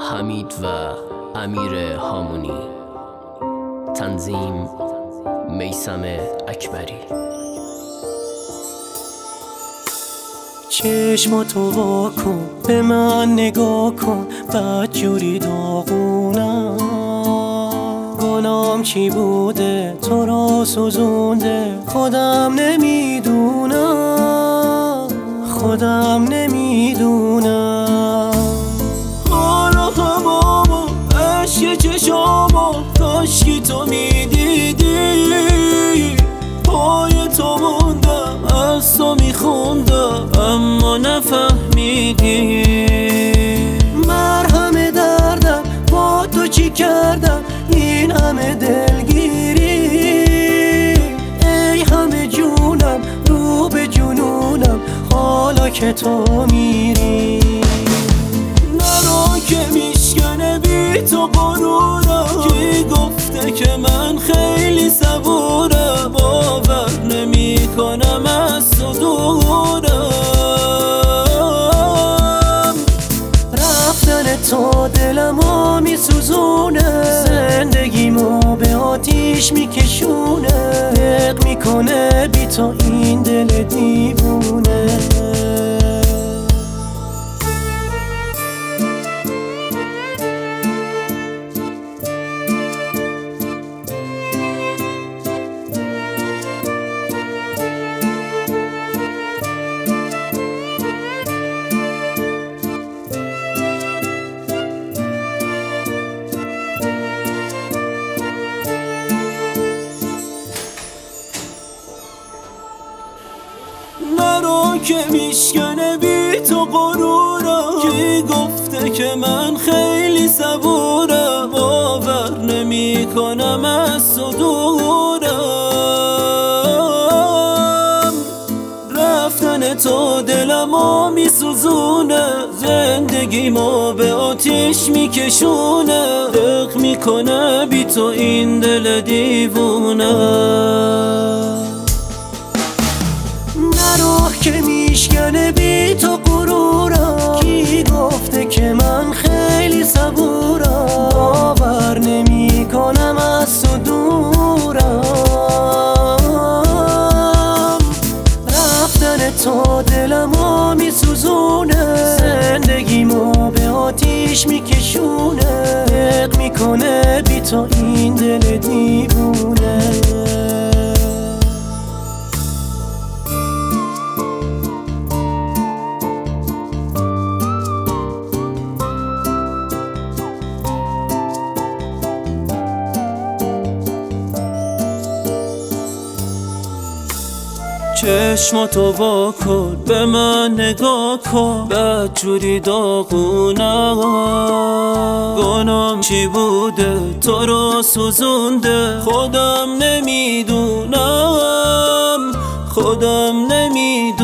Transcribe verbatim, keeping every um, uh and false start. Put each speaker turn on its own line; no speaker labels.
حمید و امیر هامونی، تنظیم میثم اکبری.
چشماتو وا کن، به من نگاه کن، بدجوری داغونم. گناهم چی بوده تو را سوزونده، خودم نمیدونم، خودم نمیدونم. حالا همامو عشق چشامو کاشکی تو میدیدی، پای تو موندم از تو میخوندم اما نفهمیدی. مرهم دردم با تو چی کردم، این همه دلگیری، ای همه جونم رو به جنونم حالا که تو میری. نرو که میشکنه بی تو غرورم، کی گفته که من خیلی صبورم، باور نمی کنم از تو دورم. رفتن تو دلمو میسوزونه، زندگیمو به آتیش میکشونه، دق میکنه بی تو این دل دیوونه. نرو که میشکنه بی تو غرورم، کی گفته که من خیلی صبورم، باور نمی کنم از تو دورم. رفتن تو دلمو میسوزونه، زندگیمو به آتیش میکشونه، دق میکنه بی تو این دل دیوونه. نرو که میشکنه بی تو غرورم، کی گفته که من خیلی صبورم، باور نمی کنم از تو دورم. رفتن تو دلمو میسوزونه، زندگیمو به آتیش میکشونه، دق میکنه بی تو این دل دیوونه. چشماتو وا کن، به من نگاه کن، بدجوری داغونم. گناهم چی بوده تو رو سوزونده، خودم نمیدونم، خودم نمیدونم.